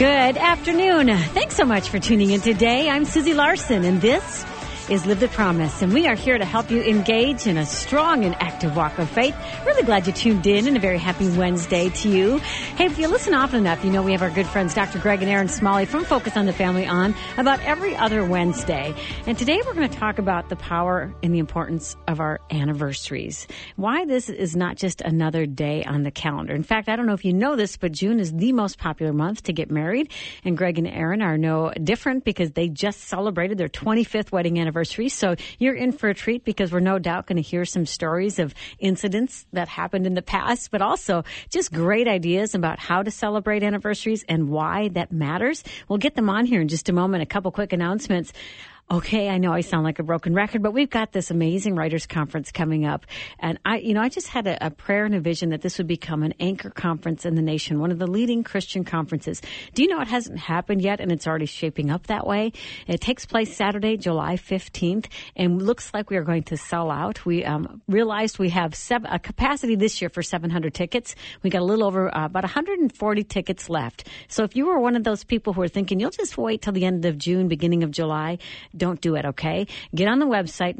Good afternoon. Thanks so much for tuning in today. I'm Susie Larson, and this is Live the Promise, and we are here to help you engage in a strong and active walk of faith. Really glad you tuned in, and a very happy Wednesday to you. Hey, if you listen often enough, you know we have our good friends Dr. Greg and Aaron Smalley from Focus on the Family on about every other Wednesday. And today we're going to talk about the power and the importance of our anniversaries. Why this is not just another day on the calendar. In fact, I don't know if you know this, but June is the most popular month to get married. And Greg and Aaron are no different because they just celebrated their 25th wedding anniversary. So you're in for a treat because we're no doubt going to hear some stories of incidents that happened in the past, but also just great ideas about how to celebrate anniversaries and why that matters. We'll get them on here in just a moment. A couple quick announcements. Okay, I know I sound like a broken record, but we've got this amazing writers conference coming up. And I just had a prayer and a vision that this would become an anchor conference in the nation, one of the leading Christian conferences. Do you know it hasn't happened yet, and it's already shaping up that way? It takes place Saturday, July 15th, and looks like we are going to sell out. We realized we have a capacity this year for 700 tickets. We got a little over about 140 tickets left. So if you were one of those people who are thinking, you'll just wait till the end of June, beginning of July, don't do it, okay? Get on the website,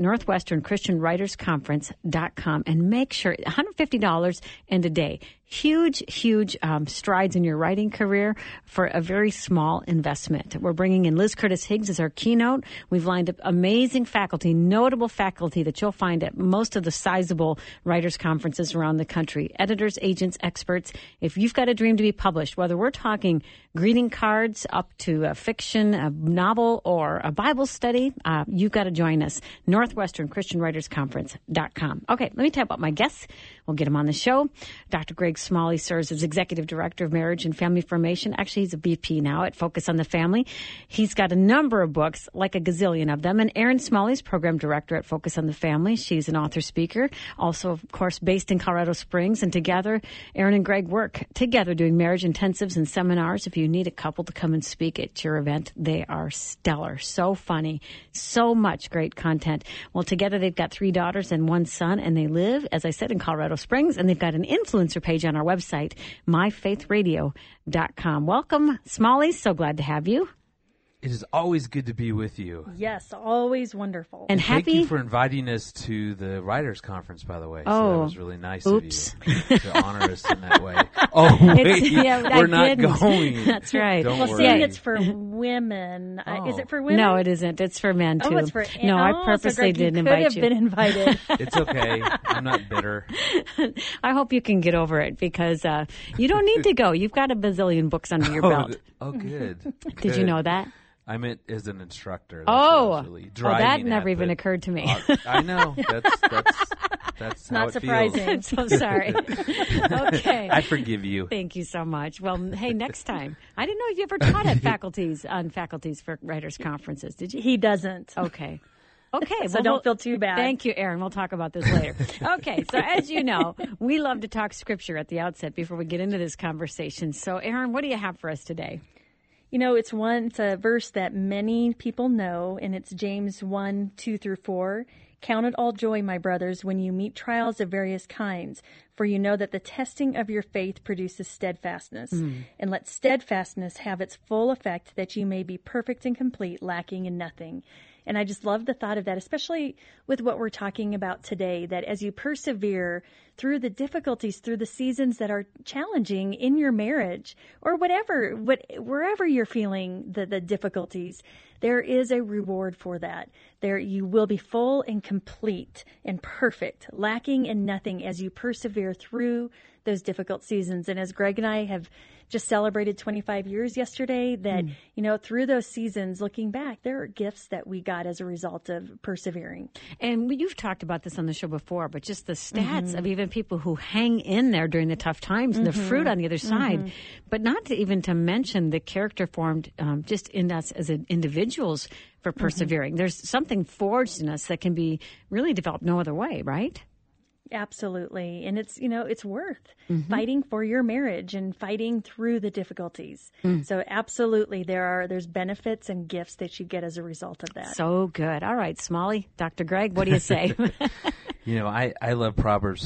northwesternchristianwritersconference.com, and make sure, $150 and a day. Huge strides in your writing career for a very small investment. We're bringing in Liz Curtis Higgs as our keynote. We've lined up amazing faculty, notable faculty that you'll find at most of the sizable writers' conferences around the country. Editors, agents, experts. If you've got a dream to be published, whether we're talking greeting cards up to a fiction, a novel, or a Bible study, you've got to join us. NorthwesternChristianWritersConference.com. Okay, let me tell you about my guests. We'll get him on the show. Dr. Greg Smalley serves as Executive Director of Marriage and Family Formation. Actually, he's a VP now at Focus on the Family. He's got a number of books, like a gazillion of them. And Aaron Smalley's Program Director at Focus on the Family. She's an author speaker, also, of course, based in Colorado Springs. And together, Aaron and Greg work together doing marriage intensives and seminars. If you need a couple to come and speak at your event, they are stellar. So funny. So much great content. Well, together they've got 3 daughters and 1 son, and they live, as I said, in Colorado Springs, and they've got an influencer page on our website, myfaithradio.com. Welcome, Smalley. So glad to have you. It is always good to be with you. Yes, always wonderful. And happy. Thank you for inviting us to the Writers' Conference, by the way. Oh, so that was really nice oops. of you to honor us in that way. Oh, wait, we're not going. That's right. Don't well, worry. see, it's for women. Is it for women? No, it isn't. It's for men, too. Oh, it's for No, I purposely didn't invite you. You could have been invited. It's okay. I'm not bitter. I hope you can get over it because you don't need to go. You've got a bazillion books under your belt. Oh, good. Did you know that? I meant as an instructor. That never even occurred to me. I know. That's how not it surprising. I'm so sorry. Okay. I forgive you. Thank you so much. Well, hey, next time. I didn't know if you ever taught at faculties for writers' conferences. Did you? He doesn't. Okay. Okay. So don't feel too bad. Thank you, Aaron. We'll talk about this later. Okay. So as you know, we love to talk scripture at the outset before we get into this conversation. So, Aaron, what do you have for us today? You know, it's a verse that many people know, and it's James 1:2-4. Count it all joy, my brothers, when you meet trials of various kinds, for you know that the testing of your faith produces steadfastness. And let steadfastness have its full effect, that you may be perfect and complete, lacking in nothing. And I just love the thought of that, especially with what we're talking about today, that as you persevere through the difficulties, through the seasons that are challenging in your marriage or wherever you're feeling the difficulties, there is a reward for that. There you will be full and complete and perfect, lacking in nothing as you persevere through those difficult seasons. And as Greg and I have just celebrated 25 years yesterday, that, through those seasons, looking back, there are gifts that we got as a result of persevering. And you've talked about this on the show before, but just the stats of even people who hang in there during the tough times and the fruit on the other side, but not to mention the character formed just in us as individuals for persevering. There's something forged in us that can be really developed no other way, right? Absolutely. And it's worth fighting for your marriage and fighting through the difficulties. So absolutely, there's benefits and gifts that you get as a result of that. So good. All right, Smalley, Dr. Greg, what do you say? I love Proverbs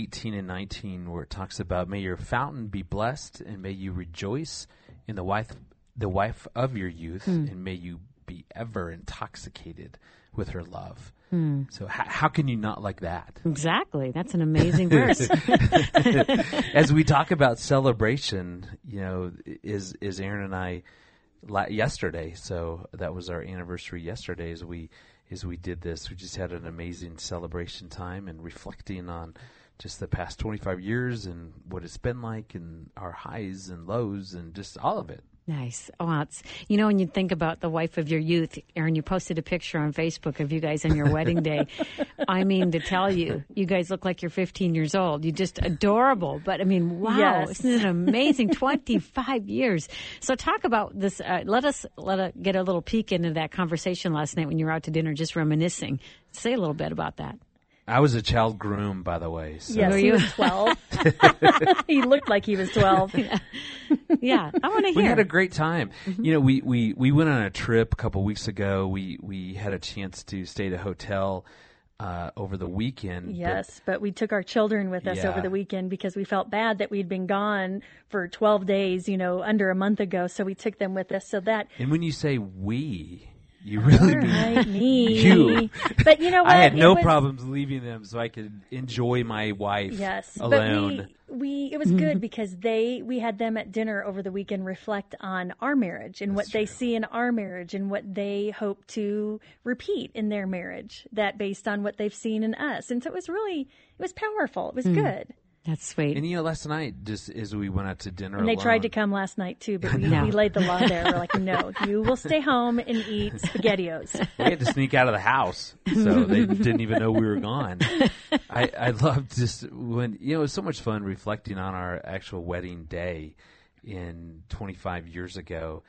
5:18-19, where it talks about, may your fountain be blessed and may you rejoice in the the wife of your youth, and may you be ever intoxicated with her love. So how can you not like that? Exactly. That's an amazing verse. As we talk about celebration, is Aaron and I yesterday. So that was our anniversary yesterday as we did this. We just had an amazing celebration time and reflecting on just the past 25 years and what it's been like and our highs and lows and just all of it. Nice. Oh, it's, when you think about the wife of your youth, Aaron, you posted a picture on Facebook of you guys on your wedding day. I mean, to tell you, you guys look like you're 15 years old. You're just adorable. But I mean, wow, yes. Isn't it amazing? 25 years. So talk about this. Let us get a little peek into that conversation last night when you were out to dinner, just reminiscing. Say a little bit about that. I was a child groom, by the way. So. Yes, he was 12. He looked like he was 12. Yeah, I want to hear. We had a great time. Mm-hmm. We went on a trip a couple weeks ago. We had a chance to stay at a hotel over the weekend. Yes, but we took our children with us over the weekend because we felt bad that we'd been gone for 12 days, under a month ago. So we took them with us. So that. And when you say we. You really mean me. You. But you know what? I had no problems leaving them so I could enjoy my wife alone. But it was good because we had them at dinner over the weekend reflect on our marriage and what they see in our marriage and what they hope to repeat in their marriage, that based on what they've seen in us. And so it was powerful. It was good. That's sweet. And last night, just as we went out to dinner, and they tried to come last night too, but we laid the law there. We're like, no, you will stay home and eat SpaghettiOs. We had to sneak out of the house, so they didn't even know we were gone. I loved just when it was so much fun reflecting on our actual wedding day in 25 years ago.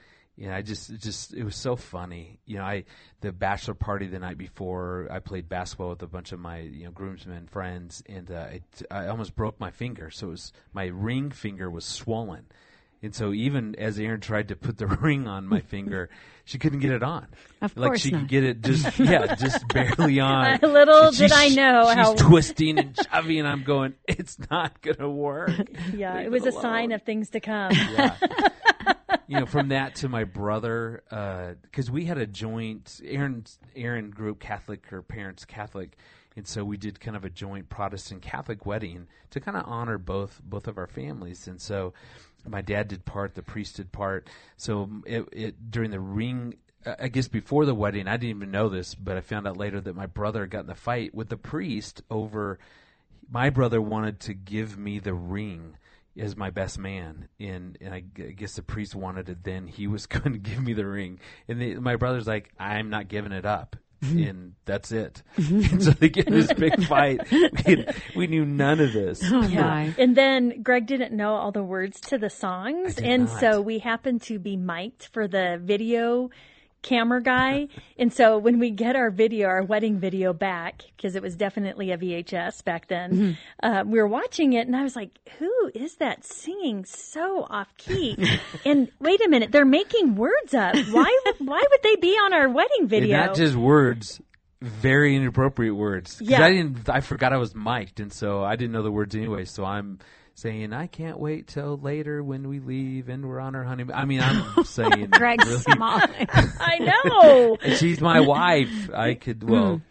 It was so funny. The bachelor party the night before, I played basketball with a bunch of my, groomsmen friends, and I almost broke my finger. So my ring finger was swollen. And so even as Aaron tried to put the ring on my finger, she couldn't get it on. Of course she not. could get it just barely on. Little did I know how. She's twisting and shoving, and I'm going, it's not going to work. Yeah, it was a sign of things to come. Yeah. From that to my brother, because we had a joint, Aaron grew up Catholic, her parents Catholic, and so we did kind of a joint Protestant Catholic wedding to kind of honor both of our families. And so my dad did part, the priest did part. So it during the ring, I guess before the wedding, I didn't even know this, but I found out later that my brother got in a fight with the priest over, my brother wanted to give me the ring as my best man, and I guess the priest wanted it then. He was going to give me the ring. And my brother's like, I'm not giving it up. And that's it. And so they get in this big fight. We knew none of this. Oh, my. And then Greg didn't know all the words to the songs. And not. So we happened to be mic'd for the video camera guy. And so when we get our wedding video back, because it was definitely a VHS back then, we were watching it and I was like, who is that singing so off key? And wait a minute, they're making words up. Why would they be on our wedding video? And not just words, very inappropriate words. Yeah. I forgot I was mic'd, and so I didn't know the words anyway, so I'm saying, I can't wait till later when we leave and we're on our honeymoon. I mean, I'm saying Greg's really, smiling. I know. She's my wife. I could,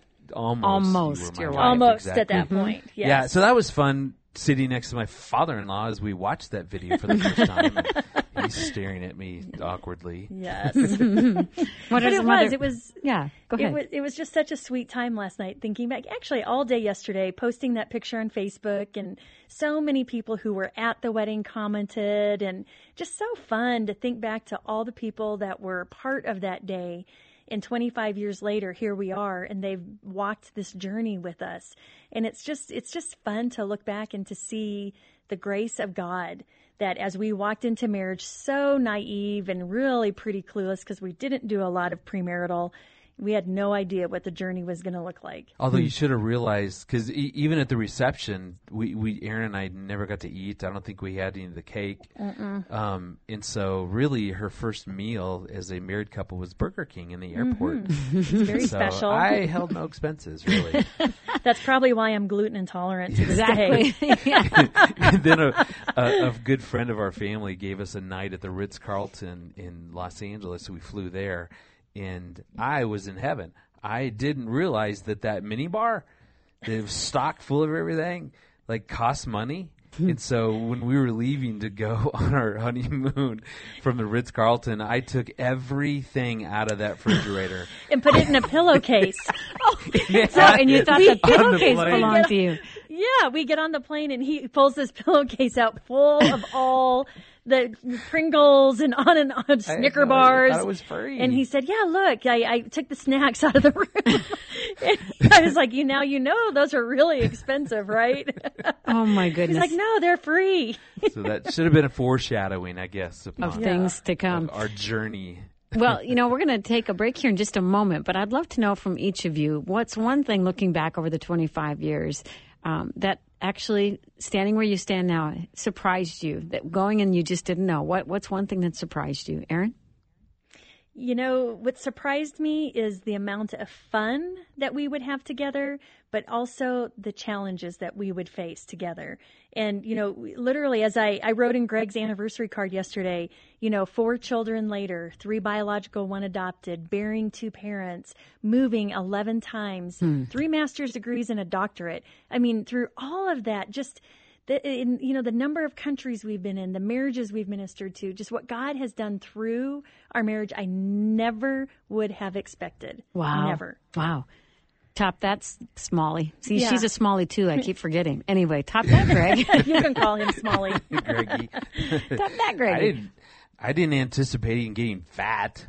almost your wife, almost exactly. at that point. Yes. Yeah, so that was fun sitting next to my father-in-law as we watched that video for the first time. And he's staring at me awkwardly. Yes. But it was. Yeah, go ahead. It was just such a sweet time last night thinking back. Actually, all day yesterday, posting that picture on Facebook, and so many people who were at the wedding commented, and just so fun to think back to all the people that were part of that day. And 25 years later, here we are, and they've walked this journey with us. And it's just fun to look back and to see the grace of God, that as we walked into marriage so naive and really pretty clueless because we didn't do a lot of premarital We had no idea what the journey was going to look like. Although you should have realized, because even at the reception, we Aaron and I never got to eat. I don't think we had any of the cake. And so really her first meal as a married couple was Burger King in the airport. It's very special. I held no expenses, really. That's probably why I'm gluten intolerant to this Exactly. day. And then a good friend of our family gave us a night at the Ritz-Carlton in Los Angeles, so we flew there. And I was in heaven. I didn't realize that minibar, that was stocked full of everything, cost money. And so when we were leaving to go on our honeymoon from the Ritz-Carlton, I took everything out of that refrigerator. And put it in a pillowcase. And you thought the pillowcase belonged to you. Yeah, we get on the plane and he pulls this pillowcase out full of all the Pringles and on Snicker bars. I thought it was free. And he said, yeah, look, I took the snacks out of the room. And I was like, now you know those are really expensive, right? Oh, my goodness. He's like, no, they're free. So that should have been a foreshadowing, I guess, of things to come. Of our journey. Well, we're going to take a break here in just a moment, but I'd love to know from each of you, what's one thing looking back over the 25 years that actually, standing where you stand now, surprised you, that going in you just didn't know? What's one thing that surprised you? Aaron? What surprised me is the amount of fun that we would have together, but also the challenges that we would face together. And, literally, as I wrote in Greg's anniversary card yesterday, 4 children later, 3 biological, 1 adopted, bearing 2 parents, moving 11 times, 3 master's degrees and a doctorate. I mean, through all of that, just the number of countries we've been in, the marriages we've ministered to, just what God has done through our marriage, I never would have expected. Wow. Never. Wow. Top that, Smalley. See, Yeah. she's a Smalley, too. I keep forgetting. Anyway, top that, Greg. You can call him Smalley. Greggy. Top that, Greg. I didn't anticipate him getting fat.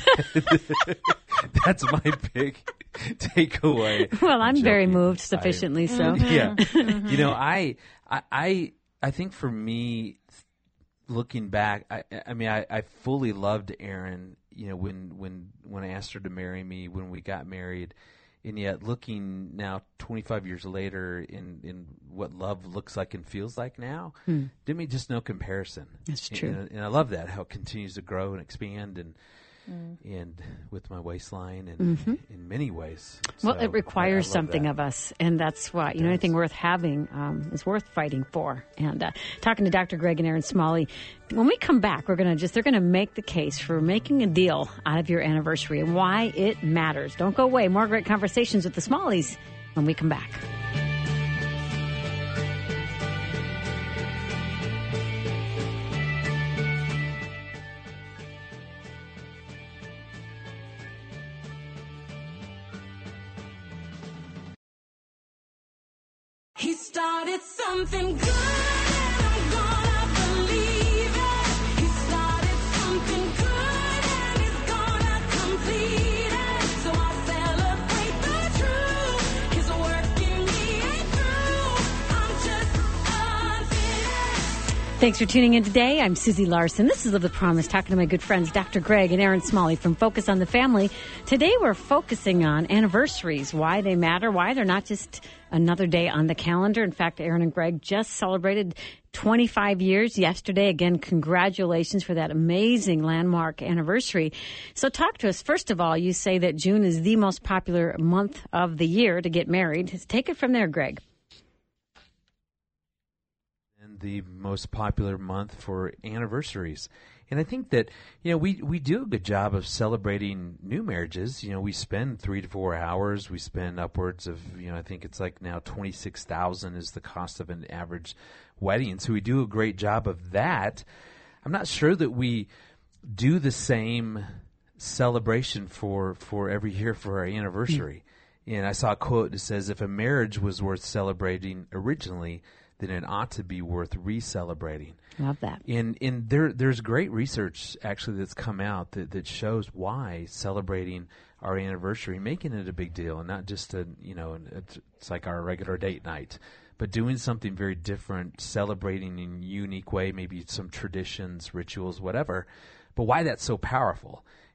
That's my big takeaway. Well, I'm very moved sufficiently, so. Yeah. I think for me, looking back, I fully loved Erin, when I asked her to marry me, when we got married. And yet, looking now 25 years later in what love looks like and feels like now, to me, just no comparison. That's true. And I love that, how it continues to grow and expand and with my waistline and in many ways. Well, So it requires I love something that. of us, and that's why, anything worth having is worth fighting for. And talking to Dr. Greg and Aaron Smalley, when we come back, they're going to make the case for making a deal out of your anniversary and why it matters. Don't go away. More great conversations with the Smalleys when we come back. He started something good, and I'm gonna believe it. He started something good, and he's gonna complete it. So I'll celebrate the truth. His work in me ain't through. I'm just unfinished. Thanks for tuning in today. I'm Susie Larson. This is Live with Promise, talking to my good friends Dr. Greg and Aaron Smalley from Focus on the Family. Today we're focusing on anniversaries, why they matter, why they're not just another day on the calendar. In fact, Aaron and Greg just celebrated 25 years yesterday. Again, congratulations for that amazing landmark anniversary. So talk to us. First of all, you say that June is the most popular month of the year to get married. Take it from there, Greg. And the most popular month for anniversaries. And I think that, we do a good job of celebrating new marriages. We spend 3 to 4 hours. We spend upwards of, I think it's like now $26,000 is the cost of an average wedding. So we do a great job of that. I'm not sure that we do the same celebration for every year for our anniversary. And I saw a quote that says, if a marriage was worth celebrating originally, then it ought to be worth re-celebrating. Love that. And there's great research actually that's come out that shows why celebrating our anniversary, making it a big deal, and not just it's like our regular date night, but doing something very different, celebrating in a unique way, maybe some traditions, rituals, whatever. But why that's so powerful.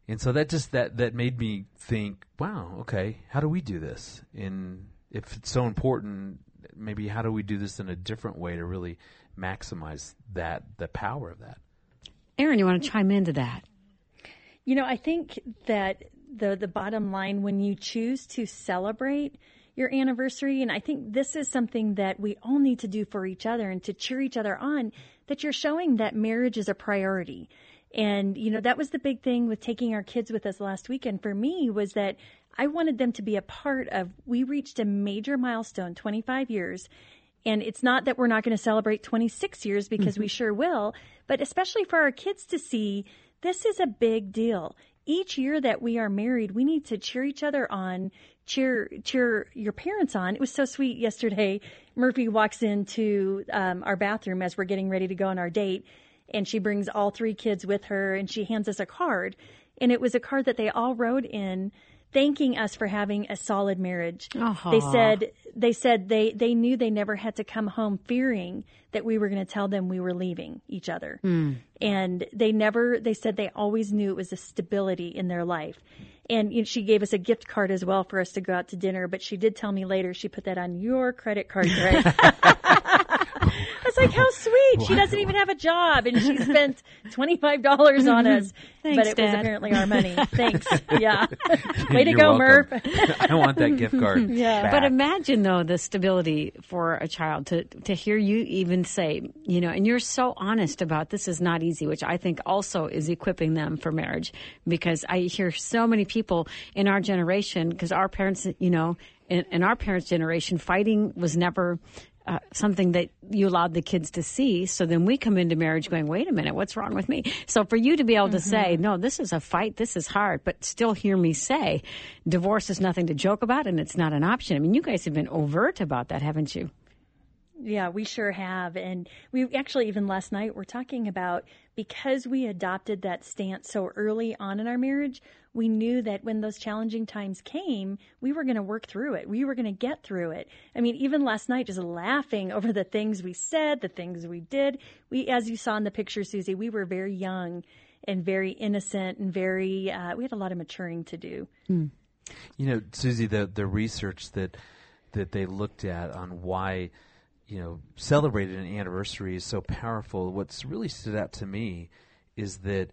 And so that made me think, wow, okay, how do we do this? And if it's so important, maybe how do we do this in a different way to really maximize the power of that? Aaron, you want to chime into that? I think that the bottom line, when you choose to celebrate your anniversary, and I think this is something that we all need to do for each other and to cheer each other on, that you're showing that marriage is a priority. And, that was the big thing with taking our kids with us last weekend for me, was that I wanted them to be a part of, we reached a major milestone, 25 years. And it's not that we're not going to celebrate 26 years, because we sure will, but especially for our kids to see, this is a big deal. Each year that we are married, we need to cheer each other on, cheer your parents on. It was so sweet yesterday. Murphy walks into our bathroom as we're getting ready to go on our date, and she brings all 3 kids with her, and she hands us a card. And it was a card that they all wrote in, thanking us for having a solid marriage. Uh-huh. They said they knew they never had to come home fearing that we were going to tell them we were leaving each other. And they said they always knew it was a stability in their life. And she gave us a gift card as well for us to go out to dinner, but she did tell me later she put that on your credit card, Greg. I was like, how sweet. She doesn't even have a job, and she spent $25 on us. Thanks, but it was Dad. apparently our money. Thanks. Yeah. Way to You're go, welcome. Murph. I want that gift card. Yeah. But back. imagine, though, the stability for a child to hear you even say, and you're so honest about this is not easy, which I think also is equipping them for marriage, because I hear so many people in our generation, because our parents, in our parents' generation, fighting was never something that you allowed the kids to see. So then we come into marriage going, wait a minute, what's wrong with me? So for you to be able to say, no, this is a fight, this is hard, but still hear me say, divorce is nothing to joke about and it's not an option. I mean, you guys have been overt about that, haven't you? Yeah, we sure have. And we actually, even last night, we're talking about, because we adopted that stance so early on in our marriage, we knew that when those challenging times came, we were going to work through it. We were going to get through it. I mean, even last night, just laughing over the things we said, the things we did. As you saw in the picture, Susie, we were very young and very innocent and we had a lot of maturing to do. Susie, the research that they looked at on why celebrating an anniversary is so powerful. What's really stood out to me is that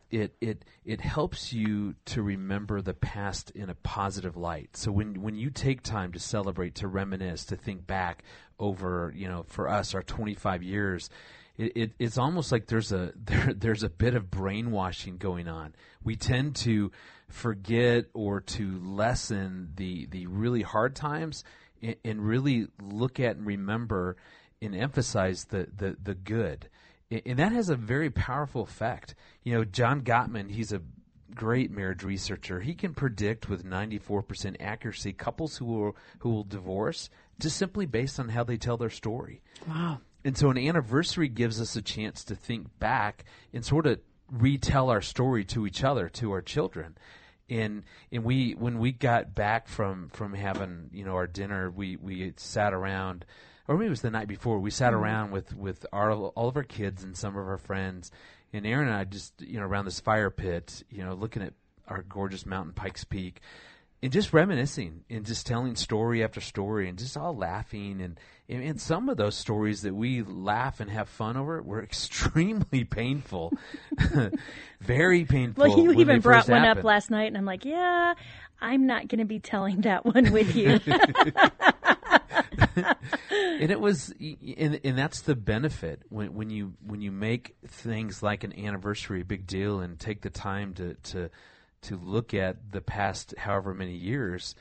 it helps you to remember the past in a positive light. So when you take time to celebrate, to reminisce, to think back over, for us, our 25 years, it's almost like there's a bit of brainwashing going on. We tend to forget or to lessen the really hard times and really look at and remember and emphasize the good. And that has a very powerful effect. John Gottman, he's a great marriage researcher. He can predict with 94% accuracy couples who will divorce just simply based on how they tell their story. Wow. And so an anniversary gives us a chance to think back and sort of retell our story to each other, to our children. And when we got back from having our dinner, we sat around, or maybe it was the night before. We sat around with all of our kids and some of our friends, and Aaron and I just around this fire pit, looking at our gorgeous mountain, Pikes Peak, and just reminiscing and just telling story after story and just all laughing. And some of those stories that we laugh and have fun over were extremely painful, very painful. Well, you when even they brought first one happened. up last night, and I'm like, yeah, I'm not going to be telling that one with you. And it was, and that's the benefit when you make things like an anniversary a big deal and take the time to look at the past however many years.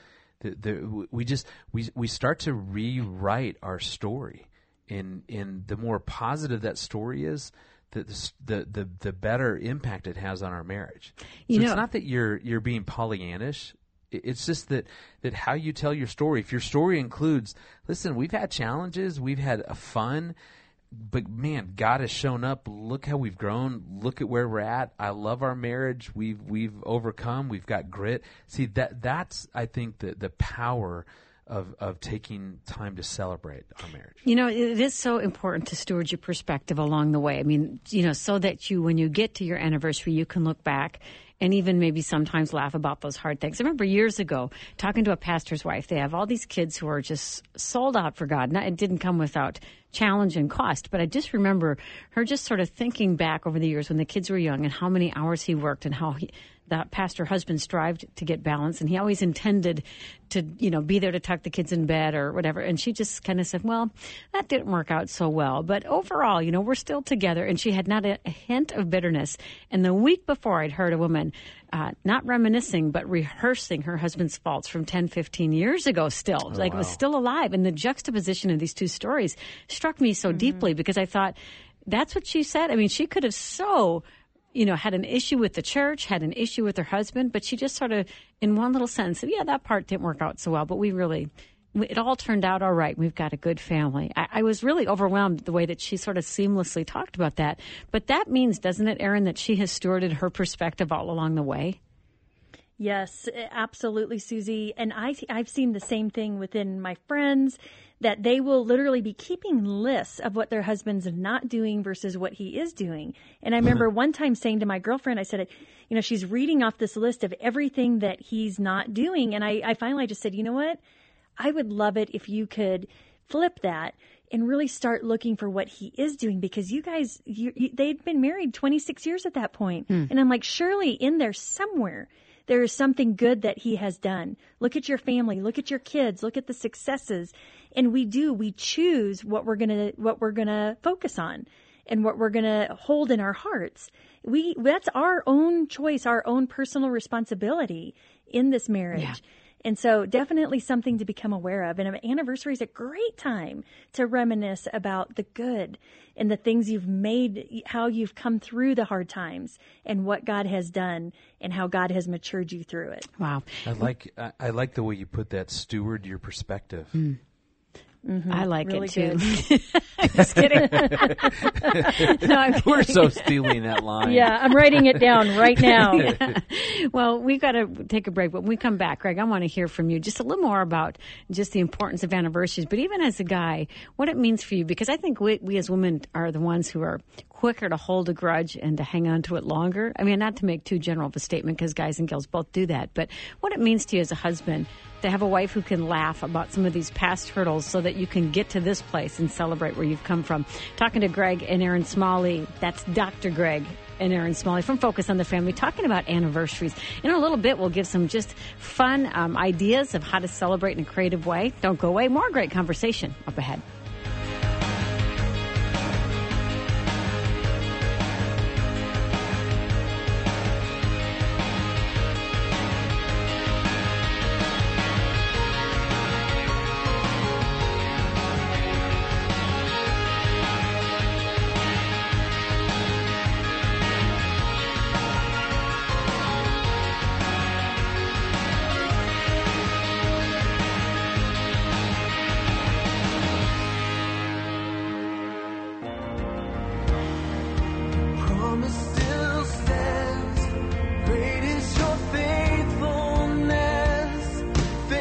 We start to rewrite our story, and the more positive that story is, the better impact it has on our marriage. So it's not that you're being Pollyannish. It's just that how you tell your story. If your story includes, listen, we've had challenges, we've had fun, but man, God has shown up. Look how we've grown. Look at where we're at. I love our marriage. We've overcome. We've got grit. See, that's I think the power of taking time to celebrate our marriage. It is so important to steward your perspective along the way. I mean, so that when you get to your anniversary, you can look back and even maybe sometimes laugh about those hard things. I remember years ago talking to a pastor's wife. They have all these kids who are just sold out for God. It didn't come without challenge and cost, but I just remember her just sort of thinking back over the years when the kids were young and how many hours he worked and how that pastor husband strived to get balance, and he always intended to, be there to tuck the kids in bed or whatever. And she just kind of said, well, that didn't work out so well. But overall, we're still together. And she had not a hint of bitterness. And the week before, I'd heard a woman not reminiscing, but rehearsing her husband's faults from 10, 15 years ago still. It was still alive. And the juxtaposition of these two stories struck me so deeply because I thought, that's what she said. I mean, she could have had an issue with the church, had an issue with her husband, but she just sort of, in one little sentence, said, that part didn't work out so well, but it all turned out all right. We've got a good family. I was really overwhelmed the way that she sort of seamlessly talked about that. But that means, doesn't it, Erin, that she has stewarded her perspective all along the way? Yes, absolutely, Susie. And I've seen the same thing within my friends, that they will literally be keeping lists of what their husband's not doing versus what he is doing. And I remember one time saying to my girlfriend, I said, she's reading off this list of everything that he's not doing. And I finally just said, you know what? I would love it if you could flip that and really start looking for what he is doing, because you guys, they'd been married 26 years at that point. And I'm like, surely in there somewhere, there is something good that he has done. Look at your family, look at your kids, look at the successes. And we choose what we're going to focus on and what we're going to hold in our hearts. That's our own choice, our own personal responsibility in this marriage. Yeah. And so definitely something to become aware of. And an anniversary is a great time to reminisce about the good and the things you've made, how you've come through the hard times and what God has done and how God has matured you through it. Wow. I like the way you put that, steward your perspective. Mm-hmm. I like really it too. Just kidding. No, I'm We're kidding. so stealing that line. Yeah, I'm writing it down right now. Yeah. Well, we've got to take a break, but when we come back, Greg, I want to hear from you just a little more about just the importance of anniversaries, but even as a guy, what it means for you, because I think we as women are the ones who are quicker to hold a grudge and to hang on to it longer. I mean, not to make too general of a statement, because guys and girls both do that, but what it means to you as a husband to have a wife who can laugh about some of these past hurdles so that you can get to this place and celebrate where you've come from. Talking to Greg and Erin Smalley. That's Dr. Greg and Erin Smalley from Focus on the Family, talking about anniversaries. In a little bit, we'll give some just fun ideas of how to celebrate in a creative way. Don't go away. More great conversation up ahead. Promise still stands. Great is your faithfulness,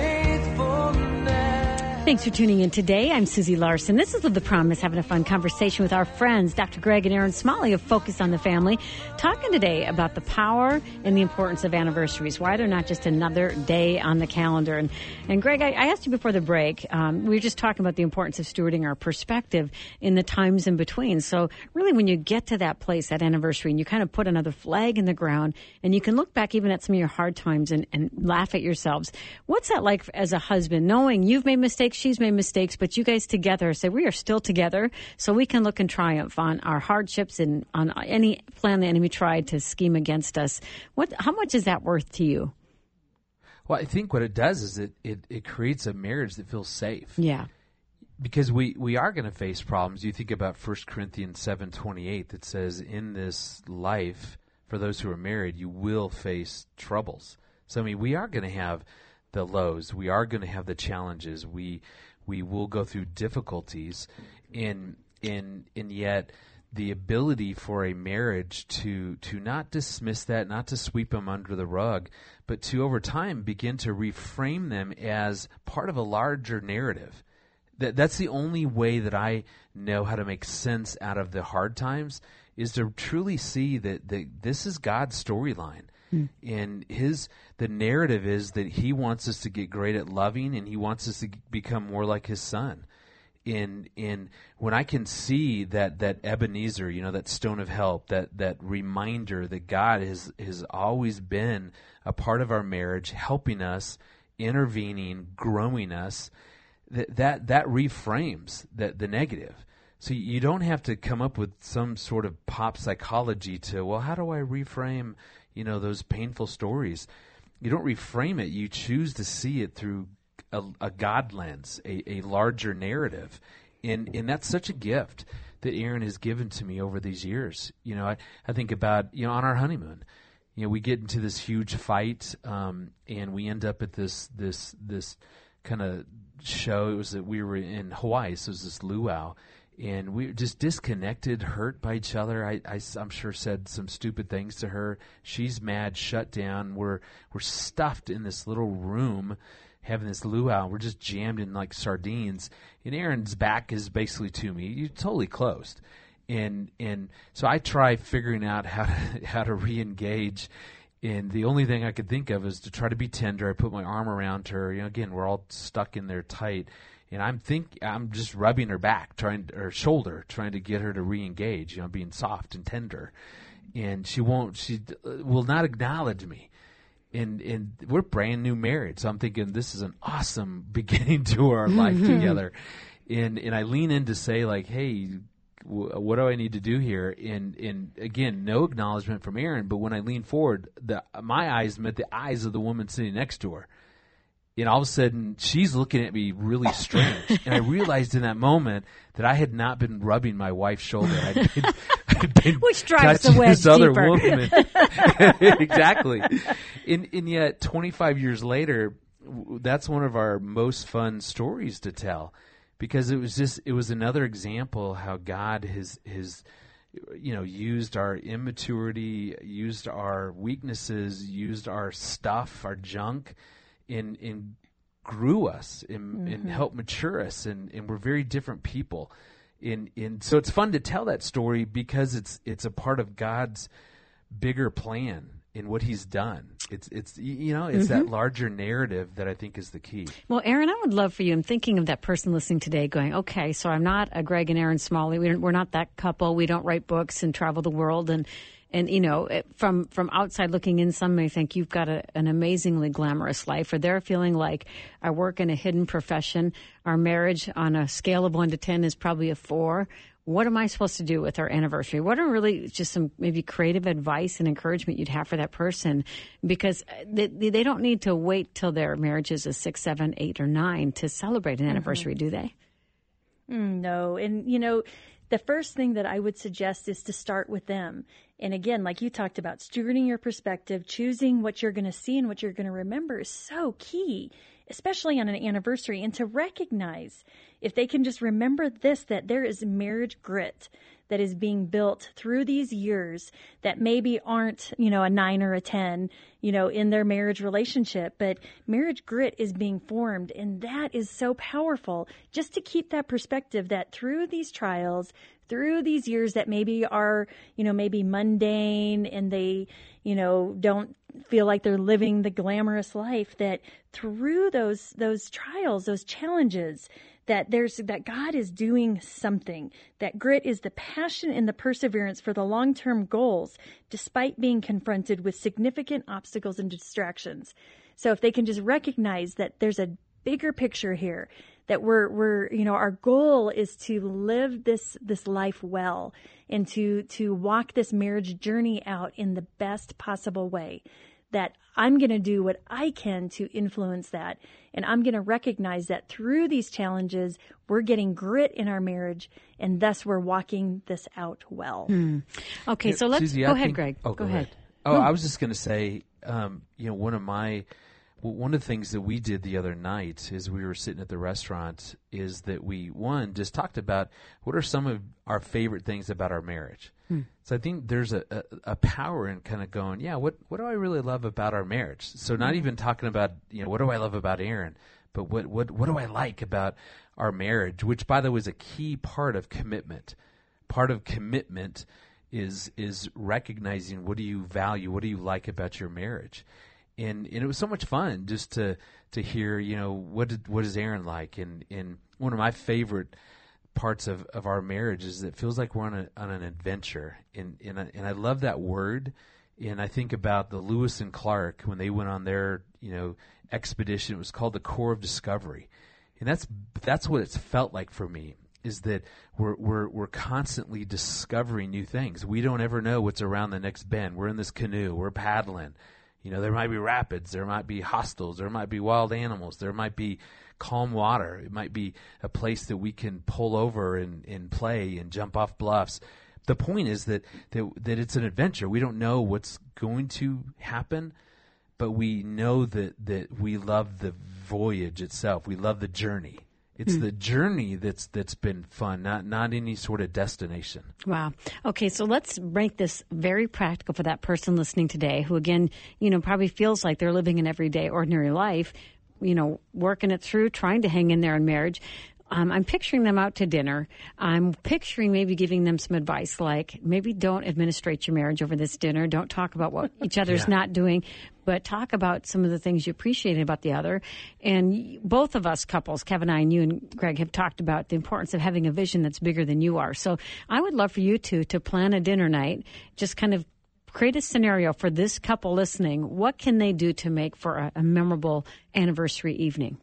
faithfulness. Thanks for tuning in today. I'm Susie Larson. This is Live the Promise, having a fun conversation with our friends, Dr. Greg and Erin Smalley of Focus on the Family, talking today about the power and the importance of anniversaries, why they're not just another day on the calendar. And Greg, I asked you before the break, we were just talking about the importance of stewarding our perspective in the times in between. So really, when you get to that place, that anniversary, and you kind of put another flag in the ground, and you can look back even at some of your hard times and laugh at yourselves. What's that like as a husband, knowing you've made mistakes, she's made mistakes, but you guys together say we are still together, so we can look and triumph on our hardships and on any plan the enemy tried to scheme against us. How much is that worth to you? Well, I think what it does is it creates a marriage that feels safe. Yeah. Because we are going to face problems. You think about 1 Corinthians 7:28 that says, in this life, for those who are married, you will face troubles. So, I mean, we are going to have the lows. We are going to have the challenges. We will go through difficulties. And yet the ability for a marriage to not dismiss that, not to sweep them under the rug, but to over time begin to reframe them as part of a larger narrative. That's the only way that I know how to make sense out of the hard times, is to truly see that this is God's storyline. And the narrative is that he wants us to get great at loving, and he wants us to become more like his son. And when I can see that Ebenezer, that stone of help, that reminder that God has always been a part of our marriage, helping us, intervening, growing us, that reframes the negative. So you don't have to come up with some sort of pop psychology to, well, how do I reframe, those painful stories? You don't reframe it. You choose to see it through a God lens, a larger narrative. And that's such a gift that Aaron has given to me over these years. I think about, on our honeymoon, we get into this huge fight, and we end up at this kind of show. It was that we were in Hawaii, so it was this luau. And we were just disconnected, hurt by each other. I'm sure said some stupid things to her. She's mad, shut down. We're stuffed in this little room having this luau. We're just jammed in like sardines. And Aaron's back is basically to me. You're totally closed. And so I try figuring out how to re-engage. And the only thing I could think of is to try to be tender. I put my arm around her. Again, we're all stuck in there tight. And I'm just rubbing her back, shoulder, trying to get her to re-engage, being soft and tender. And she will not acknowledge me. And we're brand new married, so I'm thinking this is an awesome beginning to our life together. And I lean in to say, like, hey, what do I need to do here? And again, no acknowledgement from Aaron, but when I lean forward, my eyes met the eyes of the woman sitting next to her. And all of a sudden, she's looking at me really strange. And I realized in that moment that I had not been rubbing my wife's shoulder. I'd been Which drives touching the wedge this other deeper. woman. Exactly. And yet, 25 years later, that's one of our most fun stories to tell. Because it was another example how God has used our immaturity, used our weaknesses, used our stuff, our junk, and grew us and helped mature us, and we're very different people. And so it's fun to tell that story because it's a part of God's bigger plan in what He's done. It's that larger narrative that I think is the key. Well, Aaron, I would love for you. I'm thinking of that person listening today going, okay, so I'm not a Greg and Aaron Smalley. We're not that couple. We don't write books and travel the world. And from outside looking in, some may think you've got an amazingly glamorous life, or they're feeling like I work in a hidden profession. Our marriage on a scale of 1 to 10 is probably a 4. What am I supposed to do with our anniversary? What are really just some maybe creative advice and encouragement you'd have for that person? Because they don't need to wait till their marriage is a 6, 7, 8, or 9 to celebrate an anniversary, do they? No. And, the first thing that I would suggest is to start with them. And again, like you talked about, stewarding your perspective, choosing what you're going to see and what you're going to remember is so key, especially on an anniversary. And to recognize, if they can just remember this, that there is marriage grit that is being built through these years that maybe aren't, a 9 or a 10, in their marriage relationship, but marriage grit is being formed. And that is so powerful, just to keep that perspective that through these trials, through these years that maybe are, maybe mundane and they, don't feel like they're living the glamorous life, that through those trials, those challenges, that God is doing something. That grit is the passion and the perseverance for the long-term goals, despite being confronted with significant obstacles and distractions. So if they can just recognize that there's a bigger picture here, that we're our goal is to live this life well and to walk this marriage journey out in the best possible way, that I'm going to do what I can to influence that. And I'm going to recognize that through these challenges, we're getting grit in our marriage, and thus we're walking this out well. Okay, so let's Susie, go I ahead, think- Greg. Oh, go ahead. Oh, I was just going to say, one of the things that we did the other night as we were sitting at the restaurant is that we, just talked about what are some of our favorite things about our marriage. So I think there's a power in kind of going, what do I really love about our marriage? So not even talking about, what do I love about Aaron, but what do I like about our marriage, which, by the way, is a key part of commitment. Part of commitment is recognizing what do you value, what do you like about your marriage, and it was so much fun just to hear, what is Aaron like, and one of my favorite parts of our marriage is that it feels like we're on an adventure, and I love that word, and I think about the Lewis and Clark when they went on their expedition. It was called the Corps of Discovery, and that's what it's felt like for me, is that we're constantly discovering new things. We don't ever know what's around the next bend. We're in this canoe, we're paddling. There might be rapids, there might be hostels, there might be wild animals, there might be calm water. It might be a place that we can pull over and play and jump off bluffs. The point is that it's an adventure. We don't know what's going to happen, but we know that we love the voyage itself. We love the journey. It's the journey that's been fun, not any sort of destination. Wow. Okay, so let's make this very practical for that person listening today who, again, probably feels like they're living an everyday, ordinary life, working it through, trying to hang in there in marriage. I'm picturing them out to dinner. I'm picturing maybe giving them some advice, like maybe don't administrate your marriage over this dinner. Don't talk about what each other's not doing, but talk about some of the things you appreciate about the other. And both of us couples, Kevin and I, and you and Greg, have talked about the importance of having a vision that's bigger than you are. So I would love for you to plan a dinner night, just kind of create a scenario for this couple listening. What can they do to make for a memorable anniversary evening?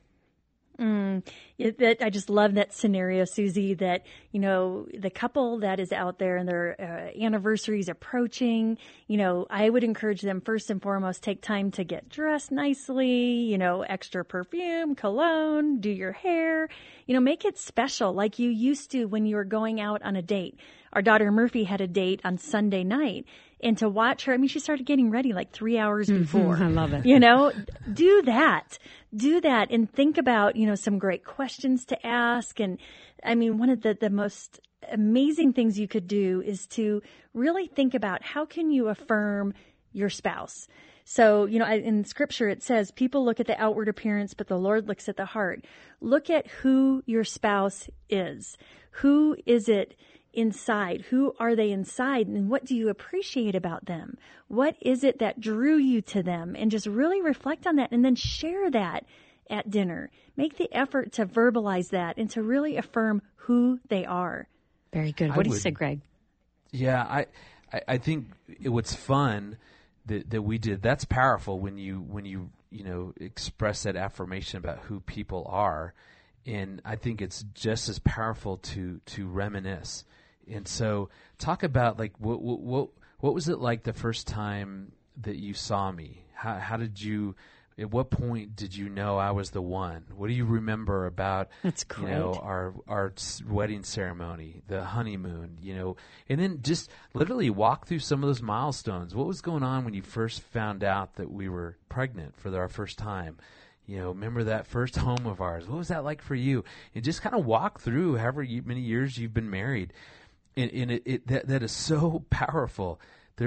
I just love that scenario, Susie, that, the couple that is out there and their anniversaries approaching, I would encourage them first and foremost, take time to get dressed nicely, extra perfume, cologne, do your hair, make it special like you used to when you were going out on a date. Our daughter Murphy had a date on Sunday night, and to watch her, she started getting ready like 3 hours before. I love it. Do that and think about, some great questions to ask. And one of the most amazing things you could do is to really think about how can you affirm your spouse. So, in Scripture, it says people look at the outward appearance, but the Lord looks at the heart. Look at who your spouse is. Who is it inside? Who are they inside? And what do you appreciate about them? What is it that drew you to them? And just really reflect on that and then share that at dinner. Make the effort to verbalize that and to really affirm who they are. Very good. What do you say, Greg? Yeah, I think what's fun that we did, that's powerful when you express that affirmation about who people are. And I think it's just as powerful to reminisce. And so talk about what was it like the first time that you saw me? How did you, at what point did you know I was the one? What do you remember about That's great. Our wedding ceremony, the honeymoon, and then just literally walk through some of those milestones. What was going on when you first found out that we were pregnant for our first time? Remember that first home of ours? What was that like for you? And just kind of walk through however many years you've been married. And that is so powerful.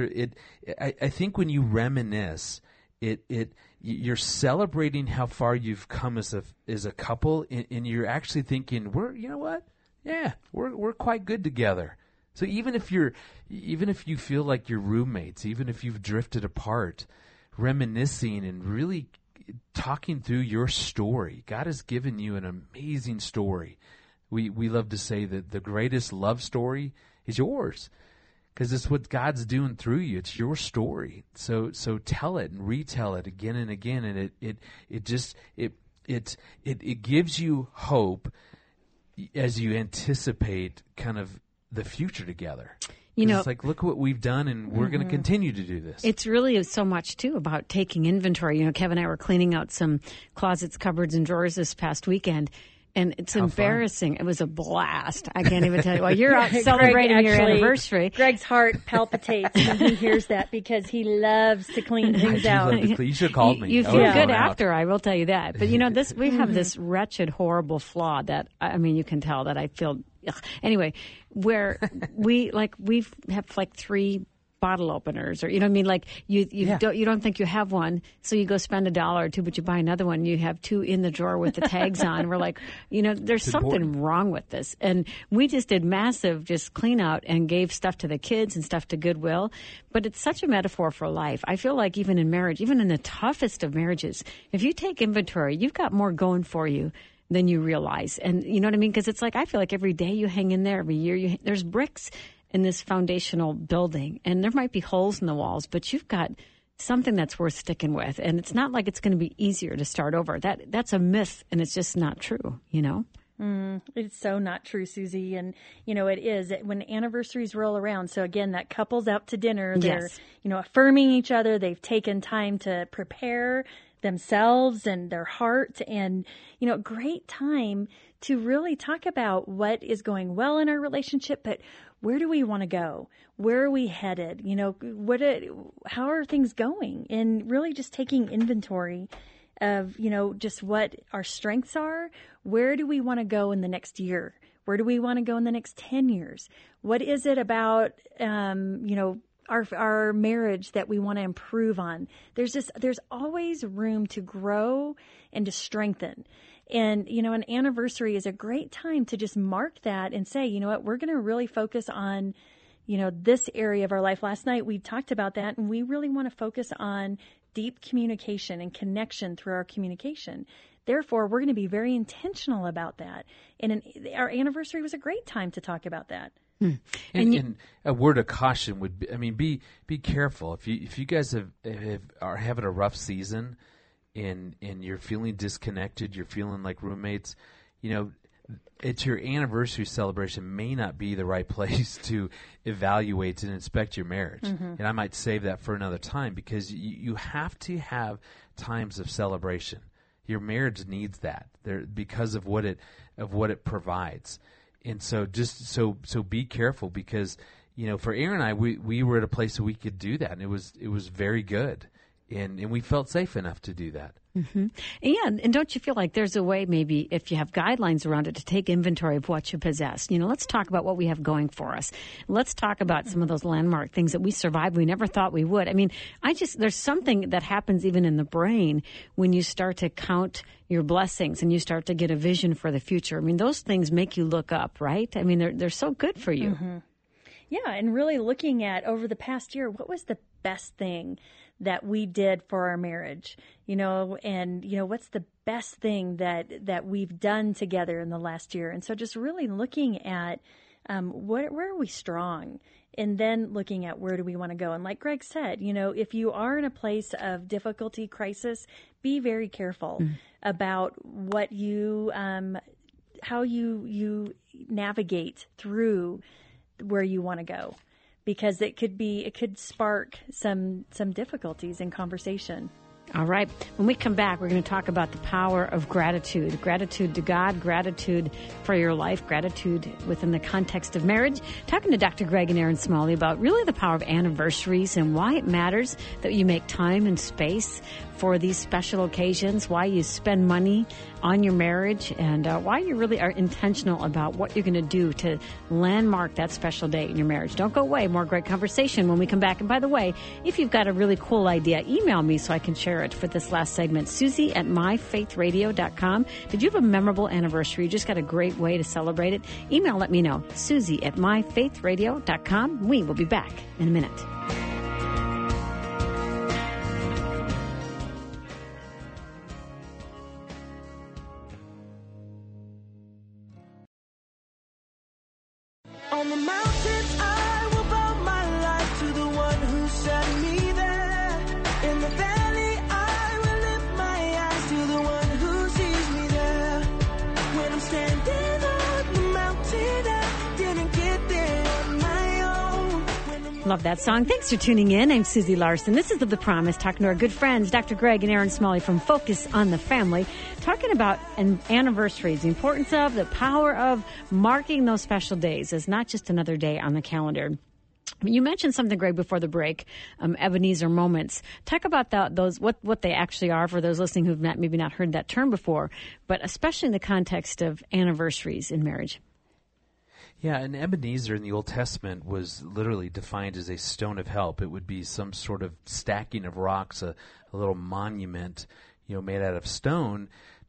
I think when you reminisce, you're celebrating how far you've come as a couple, and you're actually thinking, we're quite good together. So even if you feel like you're roommates, even if you've drifted apart, reminiscing and really talking through your story. God has given you an amazing story. We love to say that the greatest love story is yours, because it's what God's doing through you. It's your story. So tell it and retell it again and again, and it gives you hope as you anticipate kind of the future together. It's like, look what we've done, and we're going to continue to do this. It's really so much, too, about taking inventory. Kevin and I were cleaning out some closets, cupboards, and drawers this past weekend, and it's embarrassing. Fun. It was a blast. I can't even tell you. Well, you're out celebrating your anniversary. Greg's heart palpitates when he hears that because he loves to clean things out. You should have called me. You feel good after, I will tell you that. But, we have this wretched, horrible flaw that, you can tell that I feel... Anyway, where we have 3 bottle openers, or you know what I mean? Like you don't think you have one, so you go spend $1 or $2, but you buy another one. You have 2 in the drawer with the tags on. We're like, there's something wrong with this, and we just did massive just clean out and gave stuff to the kids and stuff to Goodwill. But it's such a metaphor for life. I feel like even in marriage, even in the toughest of marriages, if you take inventory, you've got more going for you than you realize. And you know what I mean? Because it's like, I feel like every day you hang in there, every year there's bricks in this foundational building, and there might be holes in the walls, but you've got something that's worth sticking with. And it's not like it's going to be easier to start over. That's a myth, and it's just not true, It's so not true, Susie. And, it is when anniversaries roll around. So again, that couple's out to dinner. They're, affirming each other. They've taken time to prepare themselves and their heart, and, great time to really talk about what is going well in our relationship, but where do we want to go? Where are we headed? How are things going? And really just taking inventory of, just what our strengths are. Where do we want to go in the next year? Where do we want to go in the next 10 years? What is it about, our marriage that we want to improve on? There's always room to grow and to strengthen. And, an anniversary is a great time to just mark that and say, we're going to really focus on, this area of our life. Last night we talked about that, and we really want to focus on deep communication and connection through our communication. Therefore, we're going to be very intentional about that. And our anniversary was a great time to talk about that. And a word of caution would be, be careful. If you guys are having a rough season and you're feeling disconnected, you're feeling like roommates, it's your anniversary celebration may not be the right place to evaluate and inspect your marriage. Mm-hmm. And I might save that for another time, because you have to have times of celebration. Your marriage needs that because of what it provides. And so so be careful, because, for Aaron and I, we were at a place where we could do that, and it was very good. And we felt safe enough to do that. Mm-hmm. Yeah, and don't you feel like there's a way, maybe, if you have guidelines around it, to take inventory of what you possess? Let's talk about what we have going for us. Let's talk about some of those landmark things that we survived we never thought we would. There's something that happens even in the brain when you start to count your blessings and you start to get a vision for the future. Those things make you look up, right? They're so good for you. Mm-hmm. Yeah, and really looking at over the past year, what was the best thing that we did for our marriage, and, what's the best thing that we've done together in the last year. And so just really looking at where are we strong, and then looking at where do we want to go. And like Greg said, if you are in a place of difficulty, crisis, be very careful about what you, how you navigate through where you want to go. Because it could spark some difficulties in conversation. All right. When we come back, we're going to talk about the power of gratitude. Gratitude to God, gratitude for your life, gratitude within the context of marriage. Talking to Dr. Greg and Aaron Smalley about really the power of anniversaries and why it matters that you make time and space for these special occasions, why you spend money on your marriage, and why you really are intentional about what you're going to do to landmark that special day in your marriage. Don't go away. More great conversation when we come back. And by the way, if you've got a really cool idea, email me so I can share it for this last segment. Susie@myfaithradio.com. Did you have a memorable anniversary? You just got a great way to celebrate it? Email, let me know. Susie@myfaithradio.com. We will be back in a minute. On the mountains I will bow my life to the one who set me there. In the valley I will lift my eyes to the one who sees me there. When I'm standing on the mountain, I didn't get there on my own. Love that song. Thanks for tuning in. I'm Susie Larson. This is The Promise, talking to our good friends, Dr. Greg and Aaron Smalley from Focus on the Family, talking about anniversaries, the importance of, the power of marking those special days as not just another day on the calendar. You mentioned something, Greg, before the break, Ebenezer moments. Talk about those, what they actually are for those listening who've maybe not heard that term before, but especially in the context of anniversaries in marriage. Yeah, and Ebenezer in the Old Testament was literally defined as a stone of help. It would be some sort of stacking of rocks, a little monument, made out of stone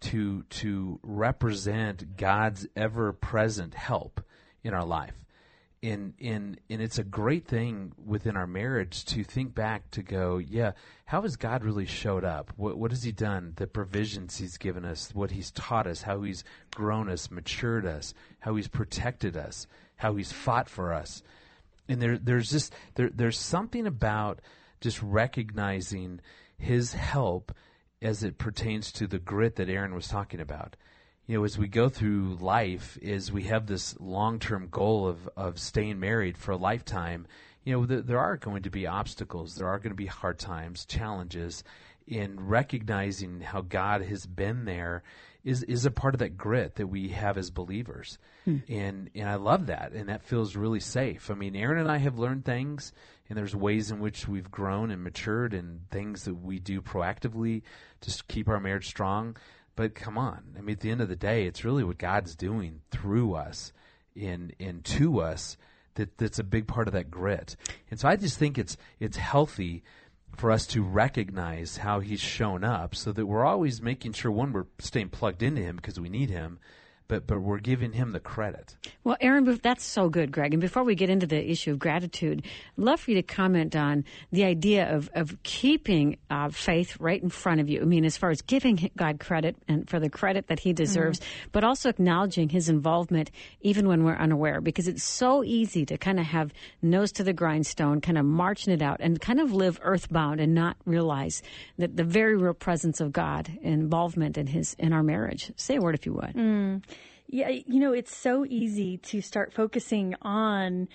to represent God's ever-present help in our life. And it's a great thing within our marriage to think back to go, yeah, how has God really showed up? What has he done? The provisions he's given us, what he's taught us, how he's grown us, matured us, how he's protected us, how he's fought for us. And there's something about just recognizing his help as it pertains to the grit that Aaron was talking about. As we go through life, is we have this long-term goal of staying married for a lifetime. There are going to be obstacles. There are going to be hard times, challenges. In recognizing how God has been there is a part of that grit that we have as believers. And I love that, and that feels really safe. I mean, Aaron and I have learned things, and there's ways in which we've grown and matured and things that we do proactively to keep our marriage strong. But come on, I mean, at the end of the day, it's really what God's doing through us and to us that's a big part of that grit. And so I just think it's healthy for us to recognize how he's shown up so that we're always making sure, one, we're staying plugged into him because we need him, but we're giving him the credit. Well, Aaron, that's so good, Greg. And before we get into the issue of gratitude, I'd love for you to comment on the idea of keeping faith right in front of you. I mean, as far as giving God credit and for the credit that he deserves, but also acknowledging his involvement even when we're unaware, because it's so easy to kind of have nose to the grindstone, kind of marching it out and kind of live earthbound and not realize that the very real presence of God and involvement in our marriage. Say a word if you would. Yeah, it's so easy to start focusing on,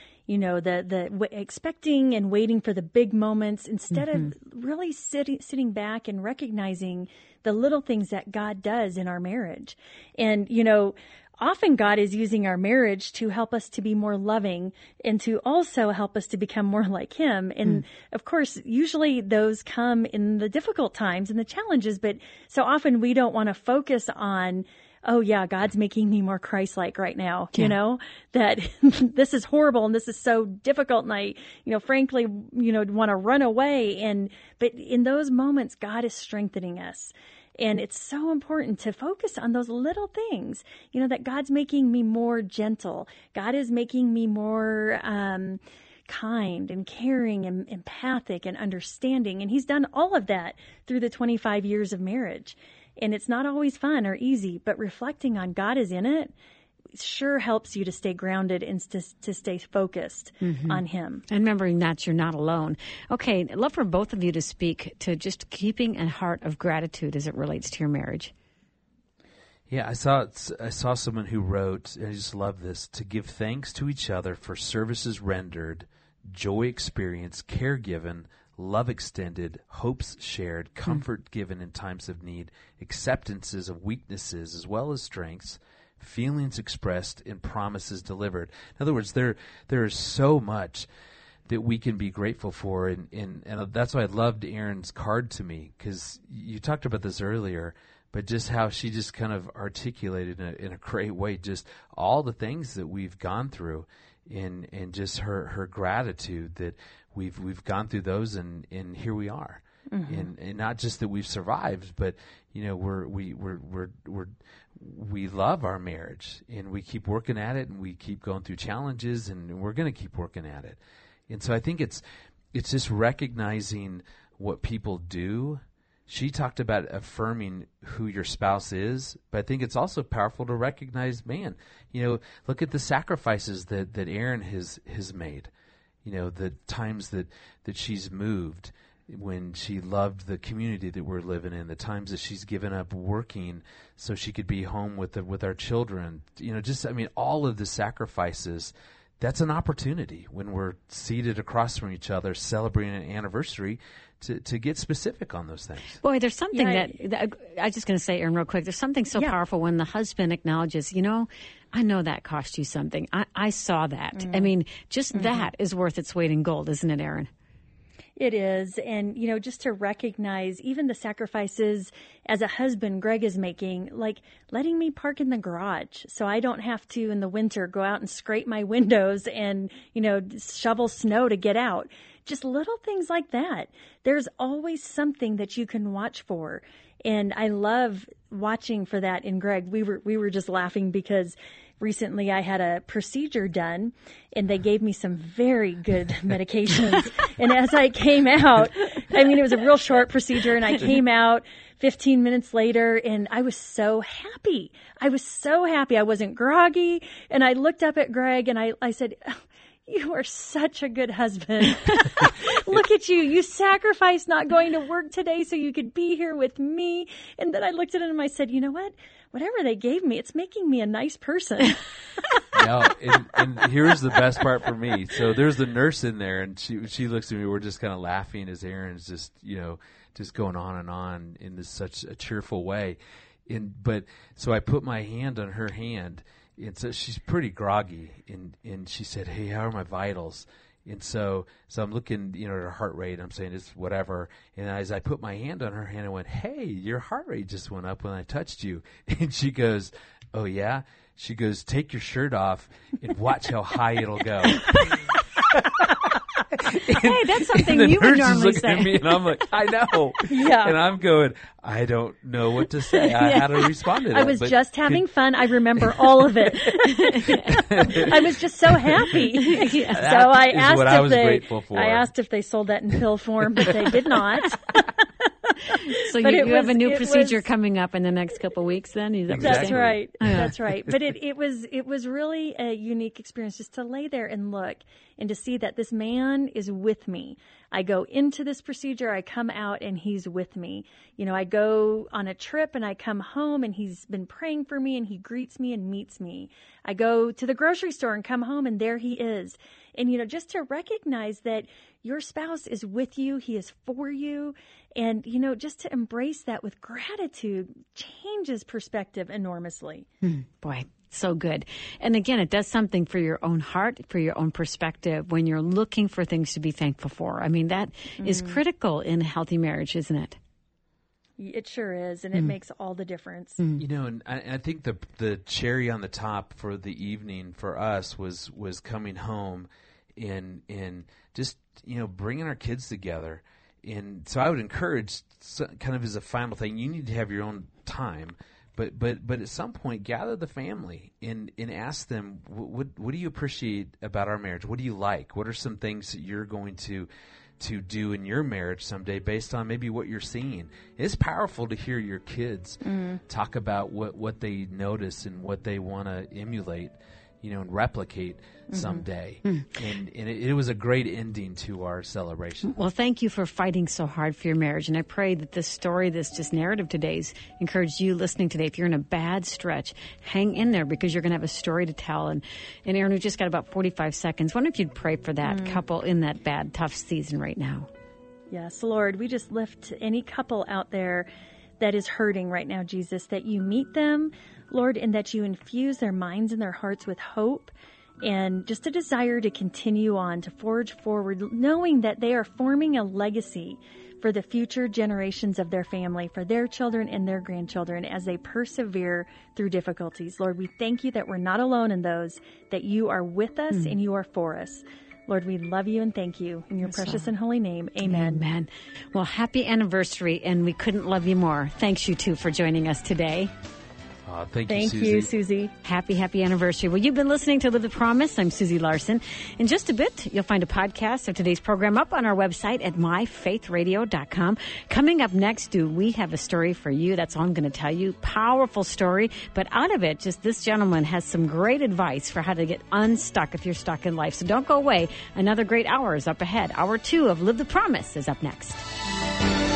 expecting and waiting for the big moments instead of really sitting back and recognizing the little things that God does in our marriage. And, often God is using our marriage to help us to be more loving and to also help us to become more like him. And of course, usually those come in the difficult times and the challenges, but so often we don't want to focus on, oh yeah, God's making me more Christ-like right now, that this is horrible and this is so difficult. And I, frankly, want to run away. But in those moments, God is strengthening us. And it's so important to focus on those little things, that God's making me more gentle. God is making me more, kind and caring and empathic and understanding. And he's done all of that through the 25 years of marriage. And it's not always fun or easy, but reflecting on God is in it sure helps you to stay grounded and to stay focused on him. And remembering that you're not alone. Okay, I'd love for both of you to speak to just keeping a heart of gratitude as it relates to your marriage. Yeah, I saw someone who wrote, and I just love this, to give thanks to each other for services rendered, joy experienced, care given, love extended, hopes shared, comfort given in times of need, acceptances of weaknesses as well as strengths, feelings expressed, and promises delivered. In other words, there is so much that we can be grateful for, and that's why I loved Aaron's card to me, because you talked about this earlier, but just how she just kind of articulated in a great way just all the things that we've gone through, and just her gratitude that we've gone through those, and here we are. And not just that we've survived, but we love our marriage, and we keep working at it, and we keep going through challenges, and we're going to keep working at it. And so I think it's just recognizing what people do. She talked about affirming who your spouse is, but I think it's also powerful to recognize, man, look at the sacrifices that Aaron has made. The times that she's moved when she loved the community that we're living in, the times that she's given up working so she could be home with our children. All of the sacrifices, that's an opportunity when we're seated across from each other celebrating an anniversary to get specific on those things. Boy, there's something that I was just going to say, Aaron, real quick. There's something so powerful when the husband acknowledges, I know that cost you something. I saw that. I mean, just that is worth its weight in gold, isn't it, Aaron? It is. And, just to recognize even the sacrifices as a husband Greg is making, like letting me park in the garage so I don't have to in the winter go out and scrape my windows and, shovel snow to get out. Just little things like that. There's always something that you can watch for. And I love watching for that in Greg. We were just laughing because recently I had a procedure done and they gave me some very good medications. And as I came out, it was a real short procedure and I came out 15 minutes later and I was so happy. I wasn't groggy. And I looked up at Greg and I said, "You are such a good husband. Look at you. You sacrificed not going to work today so you could be here with me." And then I looked at him and I said, "You know what? Whatever they gave me, it's making me a nice person." No, and here's the best part for me. So there's the nurse in there, and she looks at me. We're just kind of laughing as Aaron's just just going on and on in this such a cheerful way. So I put my hand on her hand, and so she's pretty groggy, and she said, "Hey, how are my vitals?" And so I'm looking, at her heart rate. I'm saying it's whatever. And as I put my hand on her hand, I went, "Hey, your heart rate just went up when I touched you." And she goes, "Oh yeah?" She goes, "Take your shirt off and watch how high it'll go." Hey, that's something you would normally looking at me, and I'm like, "I know." Yeah. And I'm going, I don't know what to say. How to respond to that. I was just having fun. I remember all of it. I was just so happy. So I asked what I was grateful for. I asked if they sold that in pill form, but they did not. So you have a new procedure coming up in the next couple of weeks then? Is that what you're That's saying? right. That's right. But it was really a unique experience just to lay there and look and to see that this man is with me. I go into this procedure, I come out, and he's with me. I go on a trip and I come home and he's been praying for me and he greets me and meets me. I go to the grocery store and come home and there he is. And, just to recognize that your spouse is with you, he is for you. And, just to embrace that with gratitude changes perspective enormously. Boy, so good. And again, it does something for your own heart, for your own perspective when you're looking for things to be thankful for. That is critical in a healthy marriage, isn't it? It sure is, and it makes all the difference. And I think the cherry on the top for the evening for us was coming home and just bringing our kids together. And so I would encourage, kind of as a final thing, you need to have your own time, but at some point gather the family and ask them, what do you appreciate about our marriage? What do you like? What are some things that you're going to do in your marriage someday based on maybe what you're seeing? It's powerful to hear your kids talk about what they notice and what they want to emulate, and replicate someday. And it was a great ending to our celebration. Well, thank you for fighting so hard for your marriage. And I pray that this story, this just narrative today's encouraged you listening today. If you're in a bad stretch, hang in there because you're going to have a story to tell. And Aaron, we've just got about 45 seconds. Why don't you pray for that couple in that bad, tough season right now? Yes, Lord, we just lift any couple out there that is hurting right now, Jesus, that you meet them, Lord, and that you infuse their minds and their hearts with hope and just a desire to continue on, to forge forward, knowing that they are forming a legacy for the future generations of their family, for their children and their grandchildren as they persevere through difficulties. Lord, we thank you that we're not alone in those, that you are with us and you are for us. Lord, we love you and thank you. In your precious and holy name, amen. Amen. Well, happy anniversary, and we couldn't love you more. Thanks, you two, for joining us today. Thank you, Susie. Happy anniversary. Well, you've been listening to Live the Promise. I'm Susie Larson. In just a bit, you'll find a podcast of today's program up on our website at myfaithradio.com. Coming up next, we have a story for you. That's all I'm going to tell you. Powerful story. But out of it, just this gentleman has some great advice for how to get unstuck if you're stuck in life. So don't go away. Another great hour is up ahead. Hour 2 of Live the Promise is up next.